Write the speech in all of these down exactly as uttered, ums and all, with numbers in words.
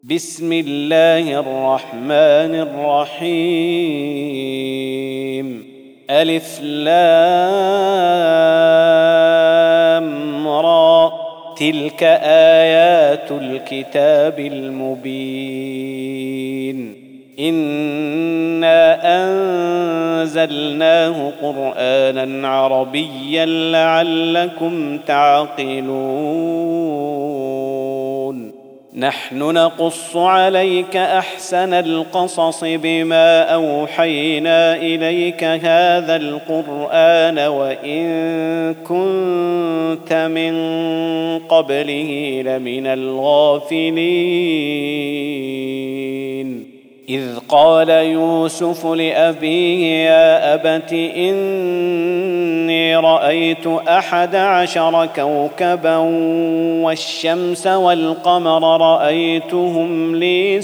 بسم الله الرحمن الرحيم. ألف لام را، تلك آيات الكتاب المبين. إنا أنزلناه قرآنا عربيا لعلكم تعقلون. نحن نقص عليك أحسن القصص بما أوحينا إليك هذا القرآن وإن كنت من قبله لمن الغافلين. إذ قال يوسف لأبيه يا أبت إني رأيت أحد عشر كوكبا والشمس والقمر رأيتهم لي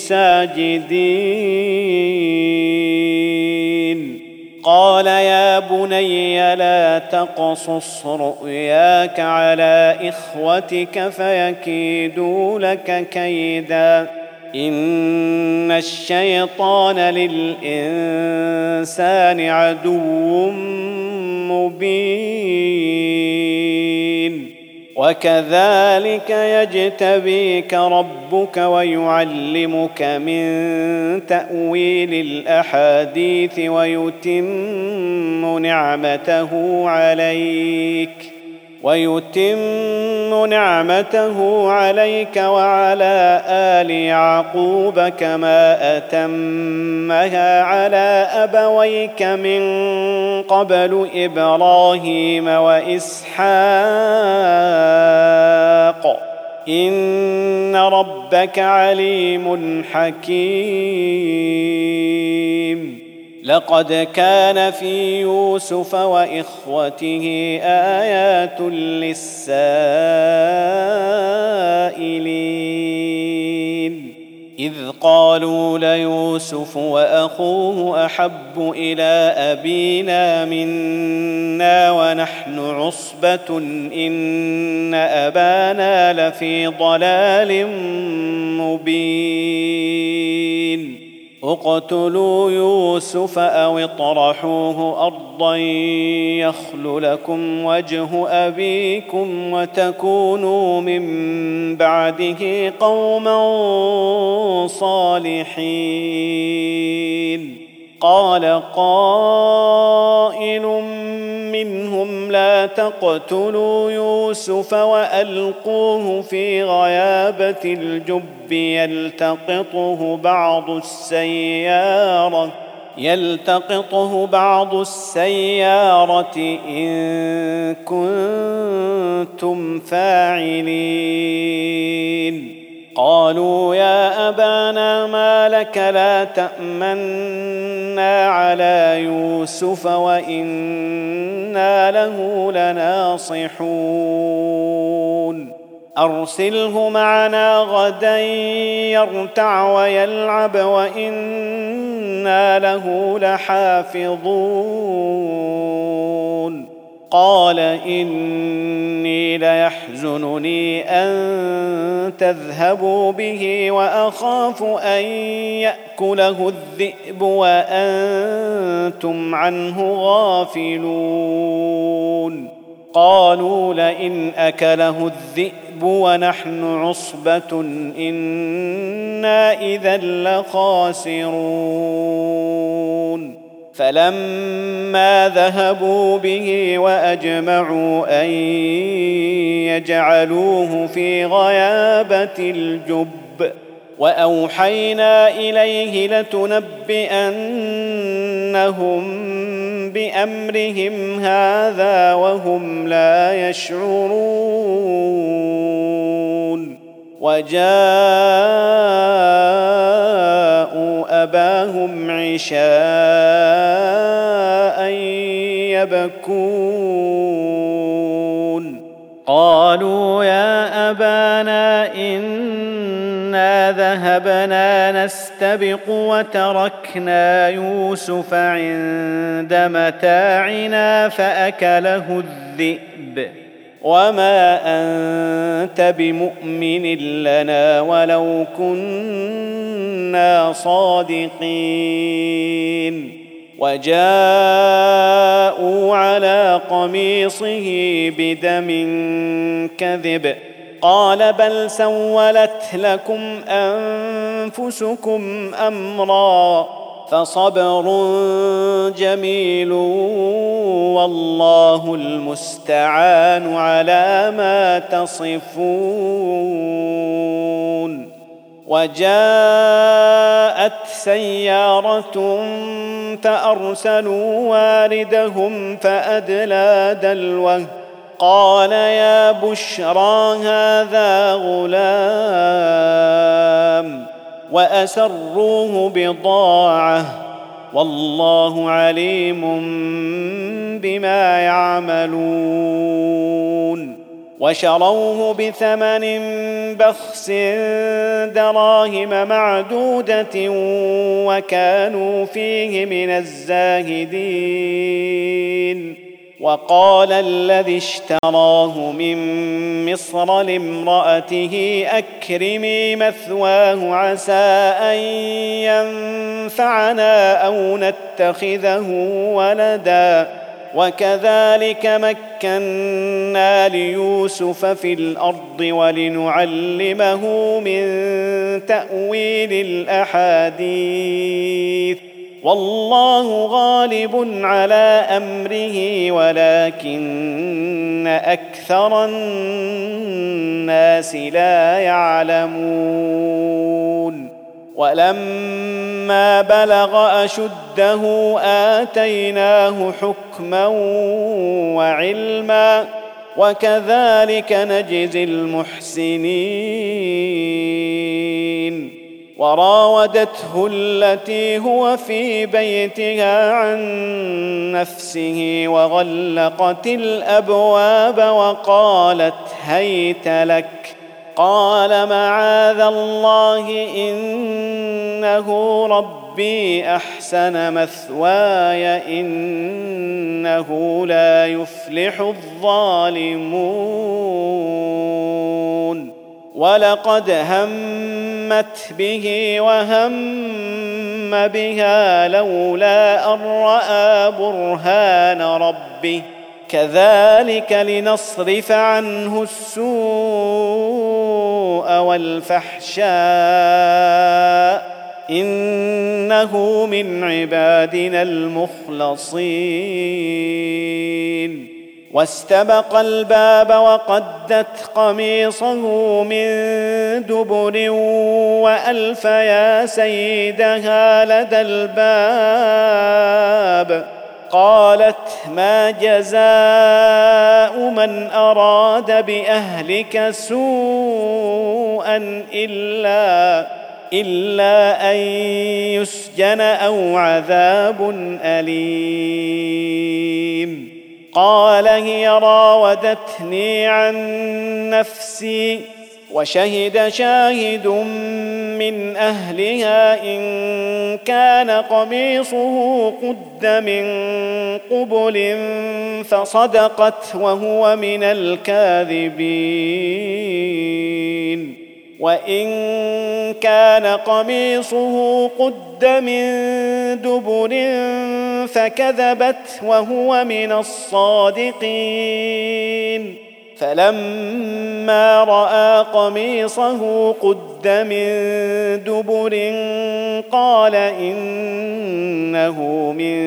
ساجدين. قال يا بني لا تقصص رؤياك على إخوتك فيكيدوا لك كيدا إن الشيطان للإنسان عدو مبين. وكذلك يجتبيك ربك ويعلمك من تأويل الأحاديث ويتم نعمته عليك ويتم نعمته عليك وعلى آل يعقوب كما أتمها على أبويك من قبل إبراهيم وإسحاق إن ربك عليم حكيم. لقد كان في يوسف وإخوته آيات للسائلين إذ قالوا ليوسف وأخوه أحب إلى أبينا منا ونحن عصبة إن أبانا لفي ضلال مبين. اقتلوا يوسف أو اطرحوه أرضا يخل لكم وجه أبيكم وتكونوا من بعده قوما صالحين. قال قائل منهم لا تقتلوا يوسف وألقوه في غيابة الجب يلتقطه بعض السيارة يلتقطه بعض السيارة إن كنتم فاعلين. قالوا يا أبانا ما لك لا تأمنا على يوسف وإنا له لناصحون. أرسله معنا غدا يرتع ويلعب وإنا له لحافظون. قال إني ليحزنني أن تذهبوا به وأخاف أن يأكله الذئب وأنتم عنه غافلون. قالوا لئن أكله الذئب ونحن عصبة إنا إذا لخاسرون. فلما ذهبوا به وأجمعوا أن يجعلوه في غيابة الجب وأوحينا إليه لتنبئنهم بأمرهم هذا وهم لا يشعرون. وجاءوا أباهم عشاء يبكون. قالوا يا أبانا إنا ذهبنا نستبق وتركنا يوسف عند متاعنا فأكله الذئب وما أنت بمؤمن لنا ولو كنا صادقين وجاءوا على قميصه بدم كذب قال بل سولت لكم أنفسكم أمرا فصبر جميل والله المستعان على ما تصفون. وجاءت سيارة فأرسلوا واردهم فأدلى دلوه قال يا بشرى هذا غلام وأسروه بضاعة والله عليم بما يعملون. وشروه بثمن بخس دراهم معدودة وكانوا فيه من الزاهدين. وقال الذي اشتراه من مصر لامرأته أكرمي مثواه عسى أن ينفعنا أو نتخذه ولدا وكذلك مكنا ليوسف في الأرض ولنعلمه من تأويل الأحاديث والله غالب على أمره ولكن أكثر الناس لا يعلمون. ولما بلغ أشده آتيناه حكما وعلما وكذلك نجزي المحسنين. وراودته التي هو في بيتها عن نفسه وغلقت الأبواب وقالت هيت لك قال معاذ الله إنه ربي أحسن مثواي إنه لا يفلح الظالمون. ولقد همت به وهم بها لولا أن رأى برهان ربه كذلك لنصرف عنه السوء والفحشاء إنه من عبادنا المخلصين. واستبق الباب وقدت قميصه من دبر وألف يا سيدها لدى الباب قالت ما جزاء من أراد بأهلك سوءا إلا إلا أن يسجن أو عذاب أليم. قال هي راودتني عن نفسي وشهد شاهد من أهلها إن كان قميصه قد من قبل فصدقت وهو من الكاذبين وإن كان قميصه قد من دبر فكذبت وهو من الصادقين. فلما رأى قميصه قد من دبر قال إنه من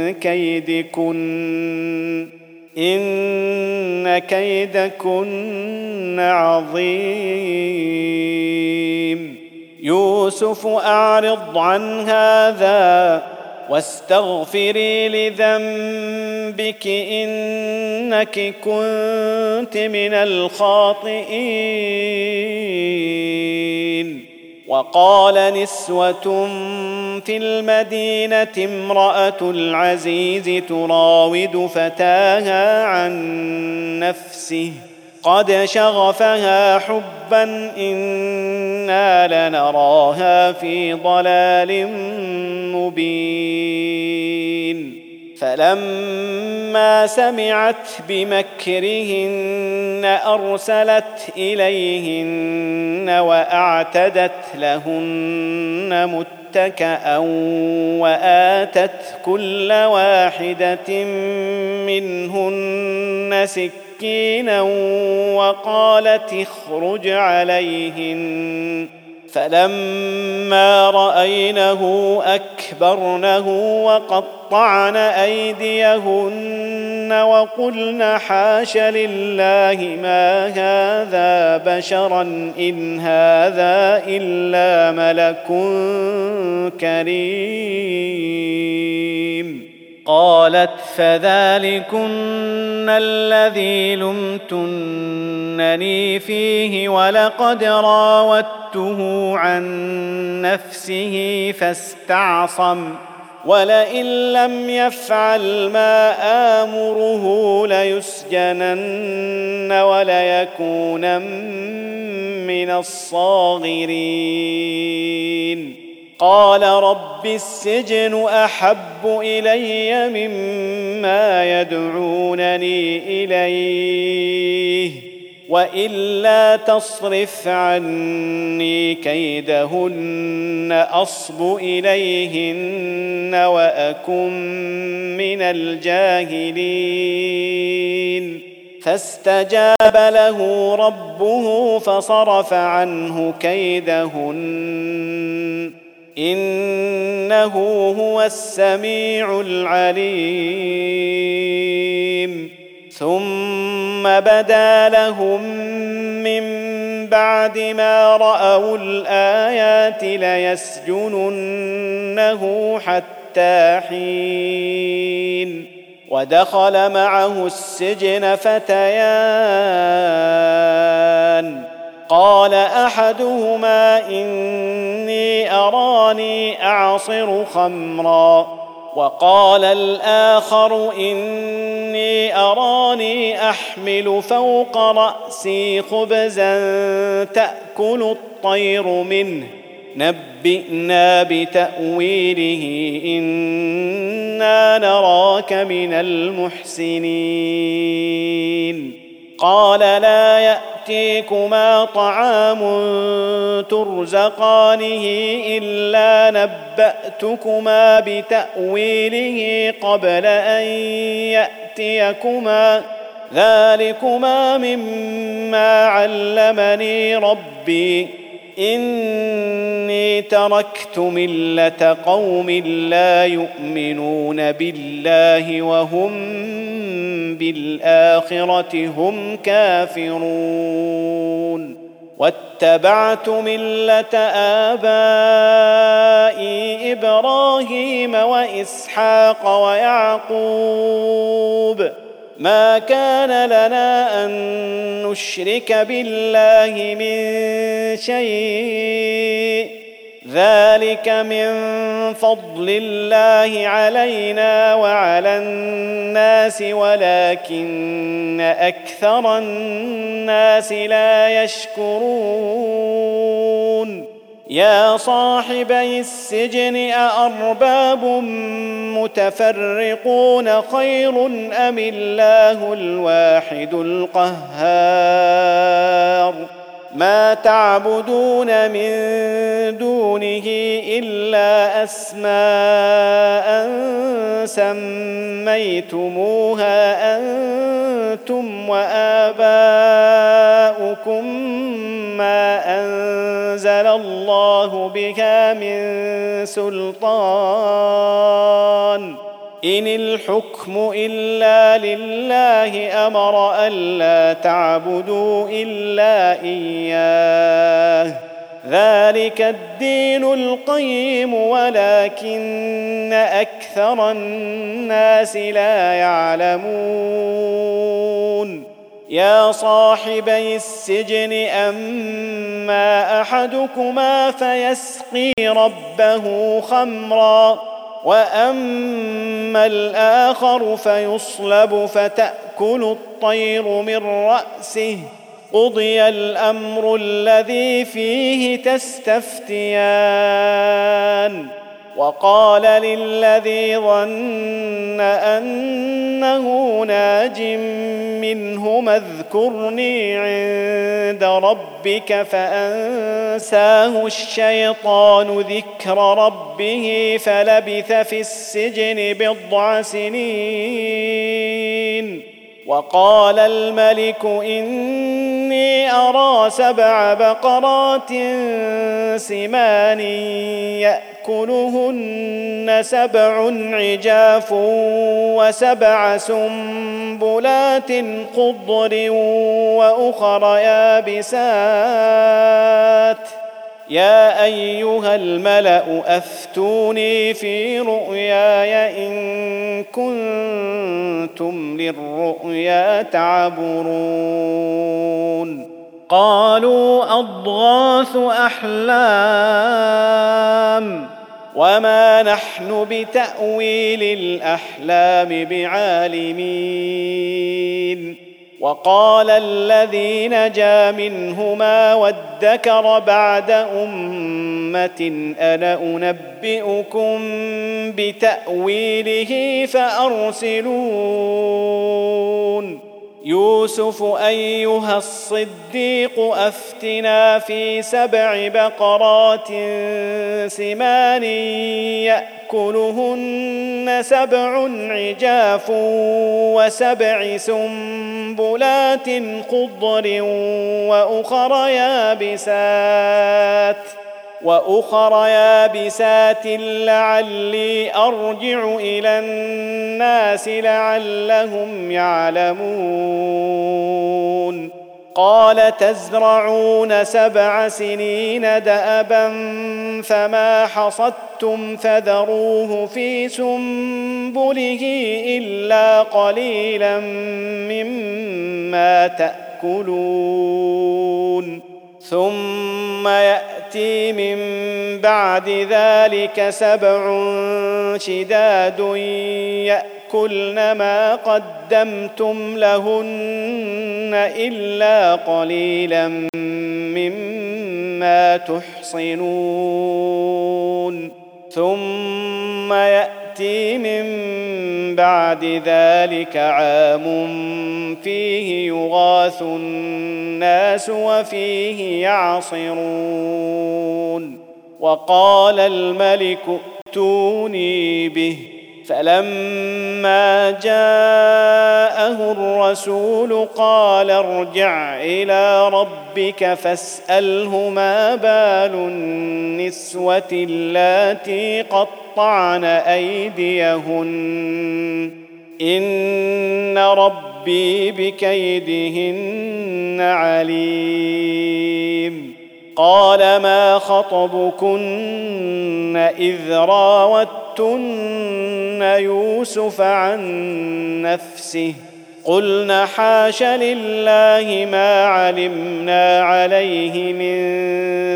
كيدكن إن كيدكن عظيم. يوسف أعرض عن هذا واستغفري لذنبك إنك كنت من الخاطئين. وقال نسوة في المدينة امرأة العزيز تراود فتاها عن نفسه قد شغفها حبا إنا لنراها في ضلال مبين. فلما سمعت بمكرهن أرسلت إليهن وأعتدت لهن متكأ وآتت كل واحدة منهن سكينا وقالت اخرج عليهن فلما رأينه أكبرنه وقطعن أيديهن وقلن حاش لله ما هذا بشرا إن هذا إلا ملك كريم. قالت فذلكن الذي لمتنني فيه ولقد راودته عن نفسه فاستعصم ولئن لم يفعل ما آمره ليسجنن وليكونا من الصاغرين. قال رب السجن أحب إلي مما يدعونني إليه وإلا تصرف عني كيدهن أصب إليهن وأكن من الجاهلين. فاستجاب له ربه فصرف عنه كيدهن إنه هو السميع العليم. ثم بدا لهم من بعد ما رأوا الآيات ليسجننه حتى حين. ودخل معه السجن فتيان قال أحدهما إني أراني أعصر خمرا وقال الآخر إني أراني أحمل فوق رأسي خبزا تأكل الطير منه نبئنا بتأويله إنا نراك من المحسنين. قال لا يأتيكما طعام ترزقانه إلا نبأتكما بتأويله قبل أن يأتيكما ذلكما مما علمني ربي إني تركت ملة قوم لا يؤمنون بالله وهم بالآخرة هم كافرون واتبعت ملة آبائي إبراهيم وإسحاق ويعقوب ما كان لنا أن نشرك بالله من شيء ذلك من فضل الله علينا وعلى الناس ولكن أكثر الناس لا يشكرون. يا صاحبي السجن أأرباب متفرقون خير أم الله الواحد القهار ما تعبدون من دونه إلا أسماء سميتموها أنتم وآباؤكم ما أنزل الله بها من سلطان إن الحكم إلا لله أمر ألا تعبدوا إلا إياه ذلك الدين القيم ولكن أكثر الناس لا يعلمون. يا صاحبي السجن أما أحدكما فيسقي ربه خمرا وأما الآخر فيصلب فتأكل الطير من رأسه قضي الأمر الذي فيه تستفتيان وقال للذي ظن أنه ناج منهما اذكرني عند ربك فأنساه الشيطان ذكر ربه فلبث في السجن بضع سنين. وقال الملك إني أرى سبع بقرات سمان يأكلهن سبع عجاف وسبع سنبلات خضر وأخر يابسات يا أيها الملأ أفتوني في رؤياي إن كنتم للرؤيا تعبرون. قالوا أضغاث أحلام وما نحن بتأويل الأحلام بعالمين. وقال الذي نجا منهما وادكر بعد أمة أنا أنبئكم بتأويله فأرسلون. يوسف أيها الصديق أفتنا في سبع بقرات سمان يأكلهن سبع عجاف وسبع سنبلات خضر وأخر يابسات وأخر يابسات لعلي أرجع إلى الناس لعلهم يعلمون. قال تزرعون سبع سنين دأبا فما حصدتم فذروه في سنبله إلا قليلا مما تأكلون. ثم يأتي من بعد ذلك سبع شداد يأكلن ما قدمتم لهن إلا قليلا مما تحصنون. ثم يأتي من بعد ذلك عام فيه يغاث الناس وفيه يعصرون. وقال الملك ائتوني به فلما جاءه الرسول قال ارجع إلى ربك فاسأله ما بال النسوة اللاتي قطعن أيديهن إن ربي بكيدهن عليم. قال ما خطبكن إذ راوتن يوسف عن نفسه قلنا حاش لله ما علمنا عليه من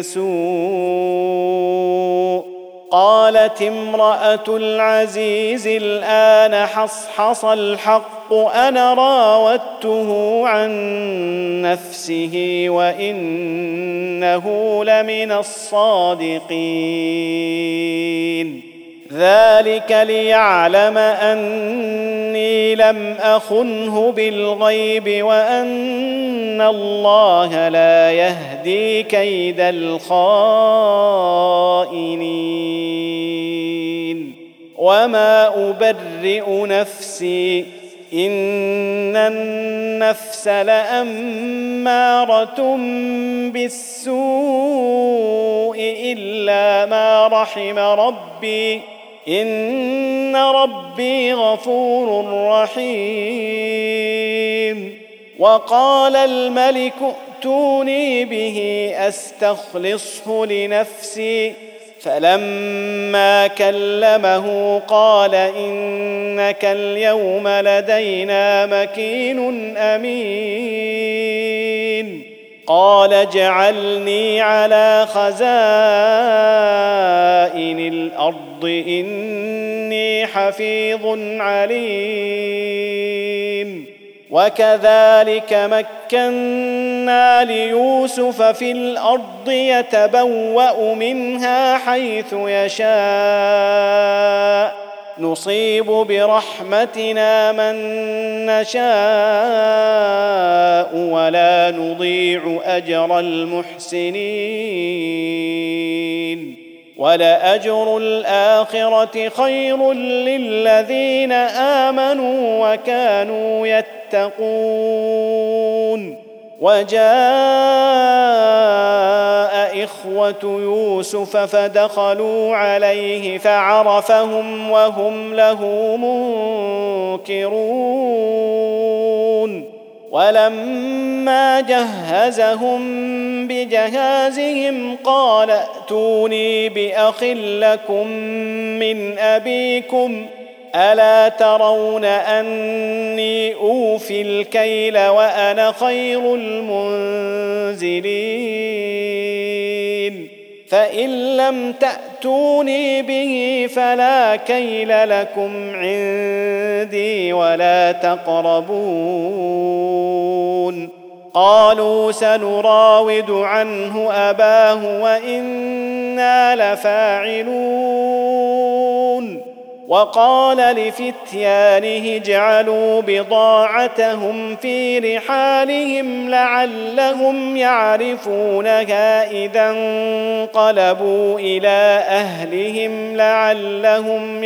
سوء. قالت امرأة العزيز الآن حصحص الحق أنا راودته عن نفسه وإنه لمن الصادقين. ذلك ليعلم أني لم أخنه بالغيب وأن الله لا يهدي كيد الخائنين. وما أبرئ نفسي إن النفس لأمارة بالسوء إلا ما رحم ربي إن ربي غفور رحيم. وقال الملك ائتوني به أستخلصه لنفسي فلما كلمه قال إنك اليوم لدينا مكين أمين. قال اجعلني على خزائن الأرض إني حفيظ عليم. وكذلك مكنا ليوسف في الأرض يتبوأ منها حيث يشاء نصيب برحمتنا من نشاء ولا نضيع أجر المحسنين ولأجر الآخرة خير للذين آمنوا وكانوا يتقون وجاء إخوة يوسف فدخلوا عليه فعرفهم وهم له منكرون ولما جهزهم بجهازهم قال ائتوني بأخ لكم من أبيكم ألا ترون أني أوفي الكيل وأنا خير المنزلين فإن لم تأتوني به فلا كيل لكم عندي ولا تقربون قالوا سنراود عنه أباه وإنا لفاعلون وقال لفتيانه اجعلوا بضاعتهم في رحالهم لعلهم يعرفونها إذا انقلبوا إلى أهلهم لعلهم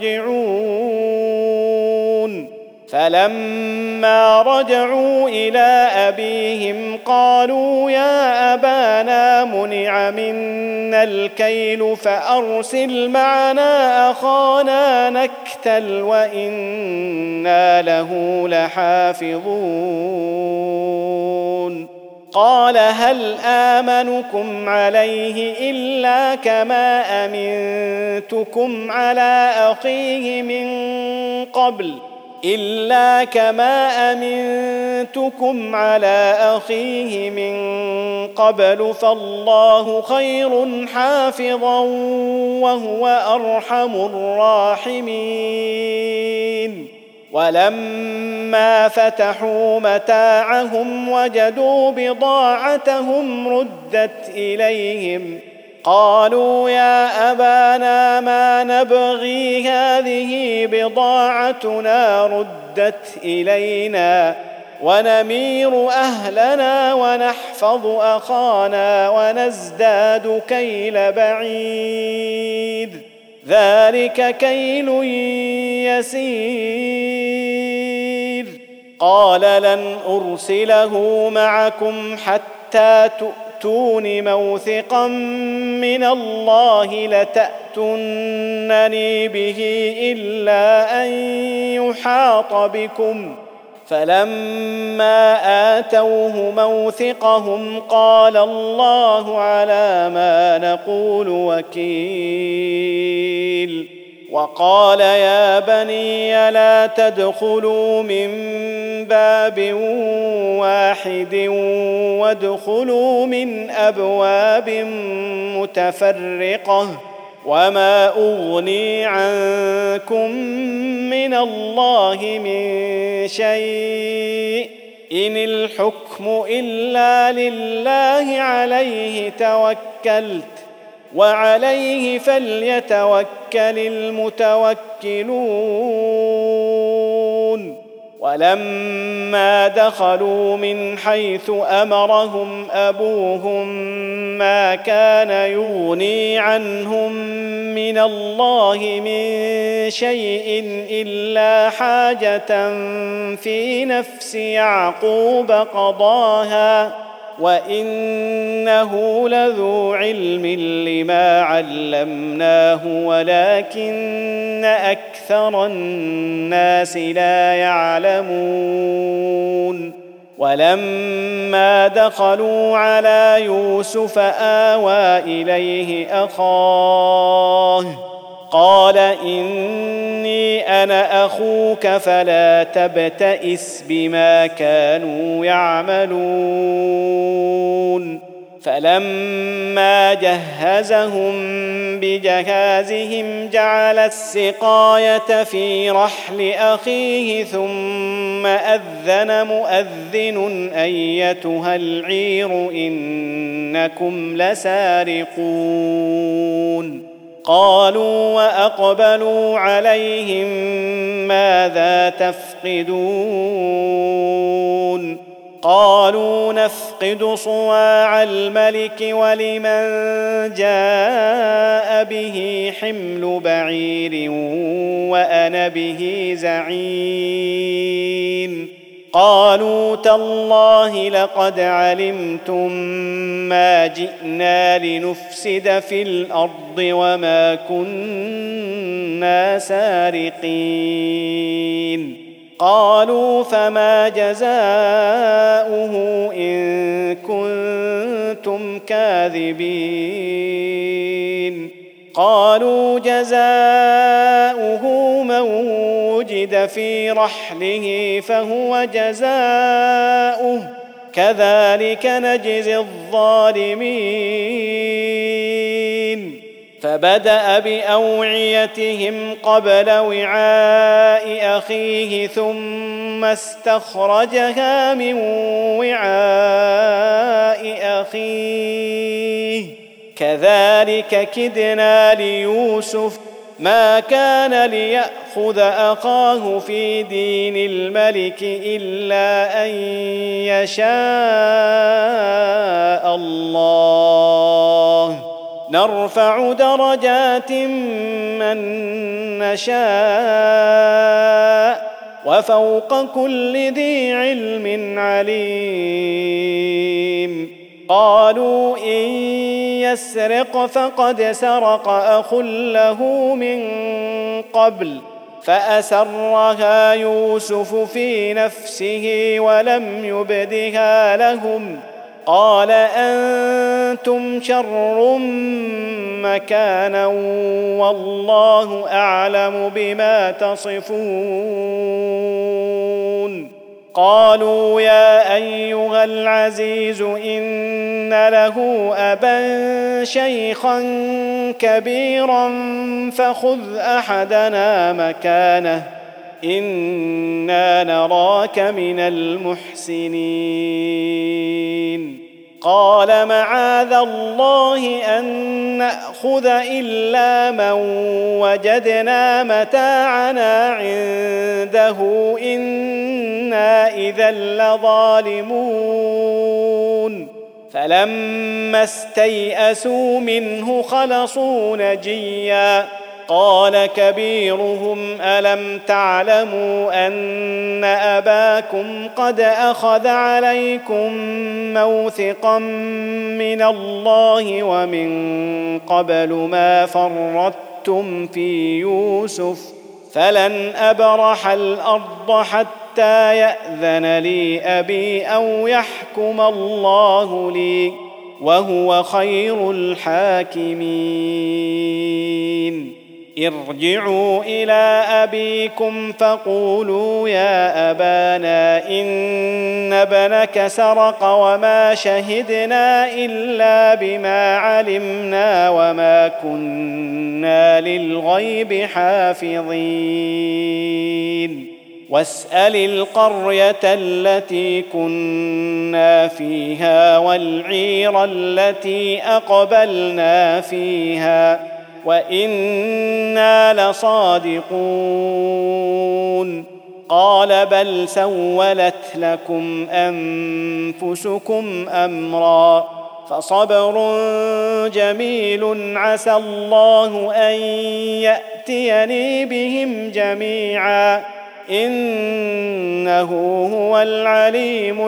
يرجعون فلما رجعوا إلى أبيهم قالوا يا أبانا منع منا الكيل فأرسل معنا أخانا نكتل وإنا له لحافظون قال هل آمنكم عليه إلا كما أمنتكم على أخيه من قبل إلا كما أمنتكم على أخيه من قبل فالله خير حافظا وهو أرحم الراحمين ولما فتحوا متاعهم وجدوا بضاعتهم ردت إليهم قالوا يا أبانا ما نبغي هذه بضاعتنا ردت إلينا ونمير أهلنا ونحفظ أخانا ونزداد كيل بعيد ذلك كيل يسير قال لن أرسله معكم حتى تؤتون موثقا من الله لتأتونني به إلا أن يحاط بكم فلما آتوه موثقهم قال الله على ما نقول وكيل وقال يا بني لا تدخلوا من باب واحد وادخلوا من أبواب متفرقة وما أغني عنكم من الله من شيء إن الحكم إلا لله عليه توكلت وعليه فليتوكل المتوكلون ولما دخلوا من حيث أمرهم أبوهم ما كان يغني عنهم من الله من شيء إلا حاجة في نفس يعقوب قضاها وإنه لذو علم لما علمناه ولكن أكثر الناس لا يعلمون ولما دخلوا على يوسف آوى إليه أخاه قال إني أنا أخوك فلا تبتئس بما كانوا يعملون فلما جهزهم بجهازهم جعل السقاية في رحل أخيه ثم أذن مؤذن أيتها العير إنكم لسارقون قالوا وأقبلوا عليهم ماذا تفقدون قالوا نفقد صواع الملك ولمن جاء به حمل بعير وأنا به زعيم قالوا تالله لقد علمتم ما جئنا لنفسد في الأرض وما كنا سارقين قالوا فما جزاؤه إن كنتم كاذبين قالوا جزاؤه من وجد في رحله فهو جزاؤه كذلك نجزي الظالمين فبدأ بأوعيتهم قبل وعاء أخيه ثم استخرجها من وعاء أخيه كذلك كدنا ليوسف ما كان ليأخذ أخاه في دين الملك إلا أن يشاء الله نرفع درجات من نشاء وفوق كل ذي علم عليم قالوا إن يسرق فقد سرق أخ له من قبل فأسرها يوسف في نفسه ولم يبدها لهم قال أنتم شر مكانا والله أعلم بما تصفون قالوا يا أيها العزيز إن له أبا شيخا كبيرا فخذ أحدنا مكانه إنا نراك من المحسنين قال معاذ الله أن نأخذ إلا من وجدنا متاعنا عنده إنا إذا لظالمون فلما استيئسوا منه خلصوا نجيا قال كبيرهم ألم تعلموا أن أباكم قد أخذ عليكم موثقا من الله ومن قبل ما فرطتم في يوسف فلن أبرح الأرض حتى يأذن لي أبي أو يحكم الله لي وهو خير الحاكمين ارجعوا إلى أبيكم فقولوا يا أبانا إن ابنك سرق وما شهدنا إلا بما علمنا وما كنا للغيب حافظين واسأل القرية التي كنا فيها والعير التي أقبلنا فيها وإنا لصادقون قال بل سولت لكم أنفسكم أمرا فصبر جميل عسى الله أن يأتيني بهم جميعا إنه هو العليم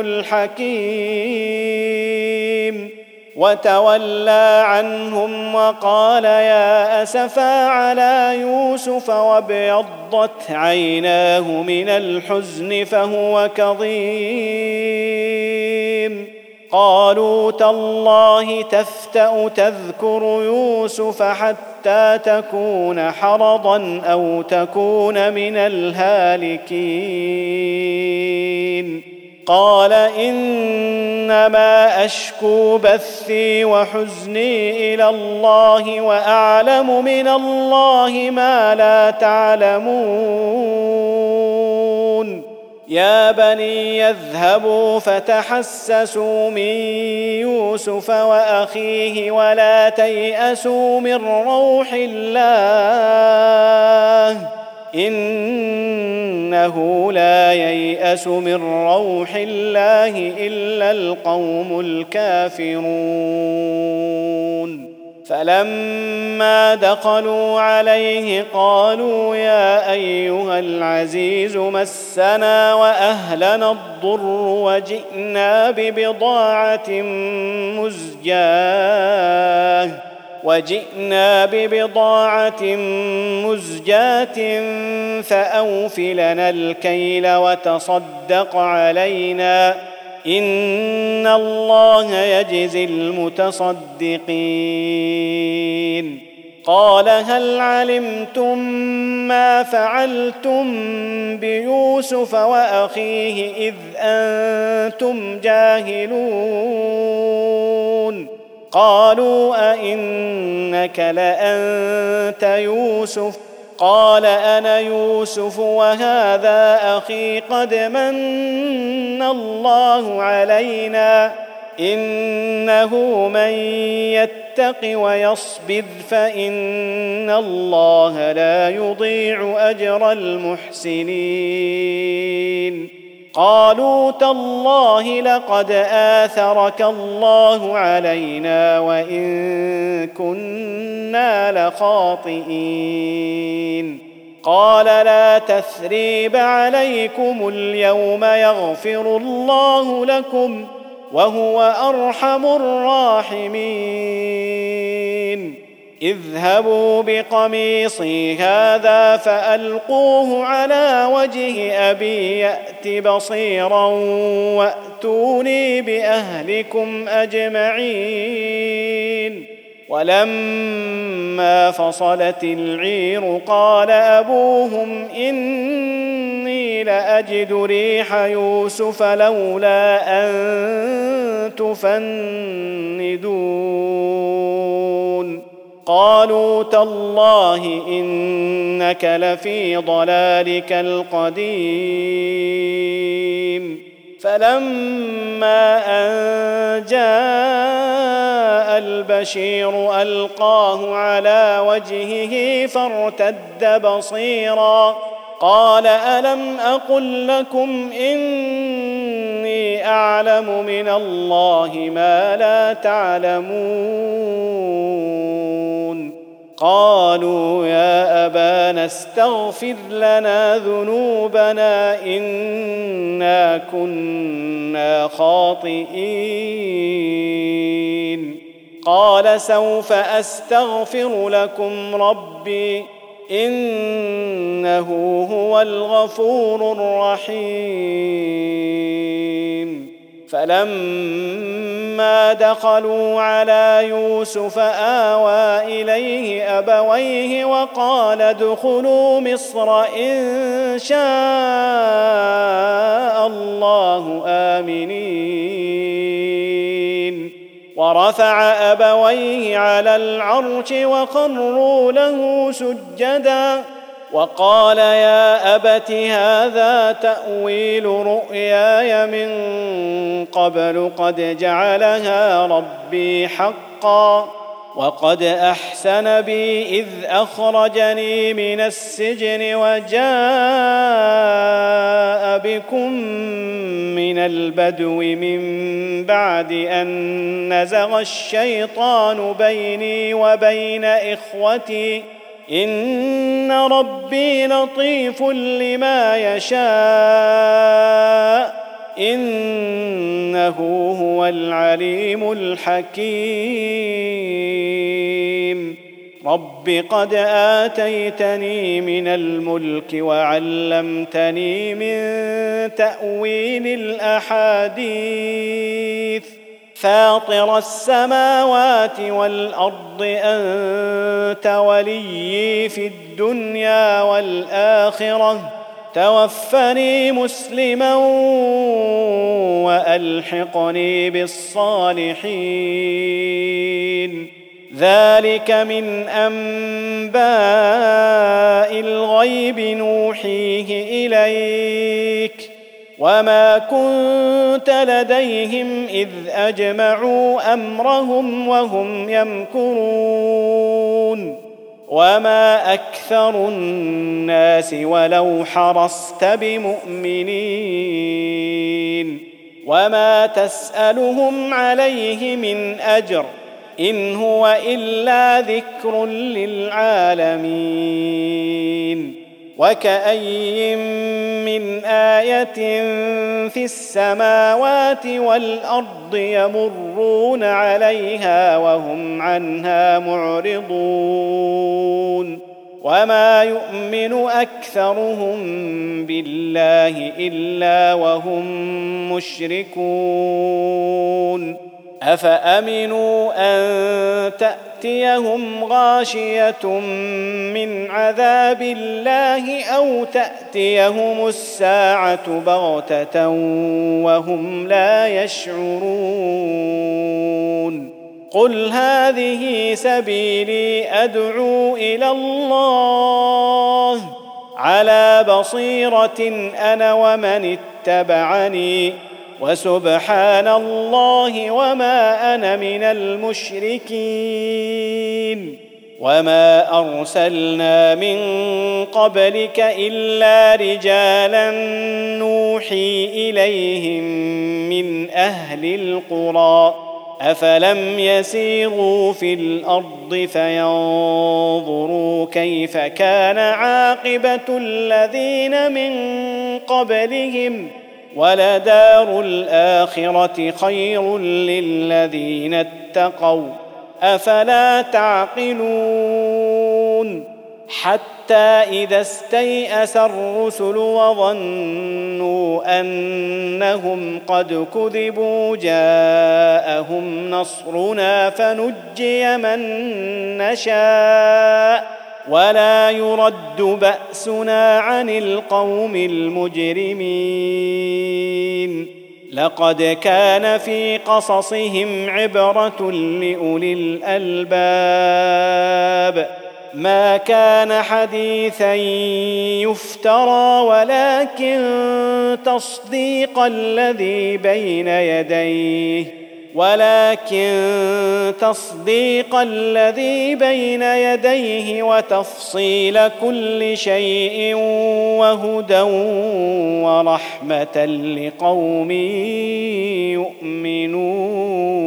الحكيم وتولى عنهم وقال يا أسفا على يوسف وابيضت عيناه من الحزن فهو كظيم قالوا تالله تفتأ تذكر يوسف حتى تكون حرضا أو تكون من الهالكين قال إنما أشكو بثي وحزني إلى الله وأعلم من الله ما لا تعلمون يا بني يذهبوا فتحسسوا من يوسف وأخيه ولا تيأسوا من روح الله إنه لا ييأس من روح الله إلا القوم الكافرون فلما دخلوا عليه قالوا يا أيها العزيز مسنا وأهلنا الضر وجئنا ببضاعة مزجاة وجئنا ببضاعة مزجاة فأوف لنا الكيل وتصدق علينا إن الله يجزي المتصدقين قال هل علمتم ما فعلتم بيوسف وأخيه إذ أنتم جاهلون قالوا أئنك لأنت يوسف قال أنا يوسف وهذا أخي قد من الله علينا إنه من يتق ويصبر فإن الله لا يضيع أجر المحسنين قالوا تالله لقد آثرك الله علينا وإن كنا لخاطئين قال لا تثريب عليكم اليوم يغفر الله لكم وهو أرحم الراحمين اذهبوا بقميصي هذا فألقوه على وجه أبي يأت بصيرا وأتوني بأهلكم أجمعين ولما فصلت العير قال أبوهم إني لأجد ريح يوسف لولا أن تفندون قالوا تالله إنك لفي ضلالك القديم فلما أن جاء البشير ألقاه على وجهه فارتد بصيرا قال ألم أقل لكم إني أعلم من الله ما لا تعلمون قالوا يا أبانا استغفر لنا ذنوبنا إنا كنا خاطئين قال سوف أستغفر لكم ربي إنه هو الغفور الرحيم فلما دخلوا على يوسف آوى إليه أبويه وقال ادخلوا مصر إن شاء الله آمنين ورفع أبويه على العرش وخروا له سجدا وقال يا أبت هذا تأويل رؤياي من قبل قد جعلها ربي حقا وقد أحسن بي إذ أخرجني من السجن وجاء بكم من البدو من بعد أن نزغ الشيطان بيني وبين إخوتي إن ربي لطيف لما يشاء إنه هو العليم الحكيم رب قد آتيتني من الملك وعلمتني من تأويل الأحاديث فاطر السماوات والأرض أنت وليي في الدنيا والآخرة توفني مسلما وألحقني بالصالحين. ذلك من أنباء الغيب نوحيه إليك وما كنت لديهم إذ أجمعوا أمرهم وهم يمكرون. وما أكثر الناس ولو حرصت بمؤمنين وما تسألهم عليه من أجر إن هو إلا ذكر للعالمين. وكأي من آية في السماوات والأرض يمرون عليها وهم عنها معرضون وما يؤمن أكثرهم بالله إلا وهم مشركون. أفأمنوا أن تأتيهم غاشية من عذاب الله أو تأتيهم الساعة بغتة وهم لا يشعرون. قل هذه سبيلي أدعو إلى الله على بصيرة أنا ومن اتبعني وسبحان الله وما أنا من المشركين. وما أرسلنا من قبلك إلا رجالا نوحي إليهم من أهل القرى أفلم يسيروا في الأرض فينظروا كيف كان عاقبة الذين من قبلهم ولدار الآخرة خير للذين اتقوا أفلا تعقلون. حتى إذا استيأس الرسل وظنوا أنهم قد كذبوا جاءهم نصرنا فنجي من نشاء ولا يرد بأسنا عن القوم المجرمين. لقد كان في قصصهم عبرة لأولي الألباب ما كان حديثا يفترى ولكن تصديق الذي بين يديه ولكن تصديق الذي بين يديه وتفصيل كل شيء وهدى ورحمة لقوم يؤمنون.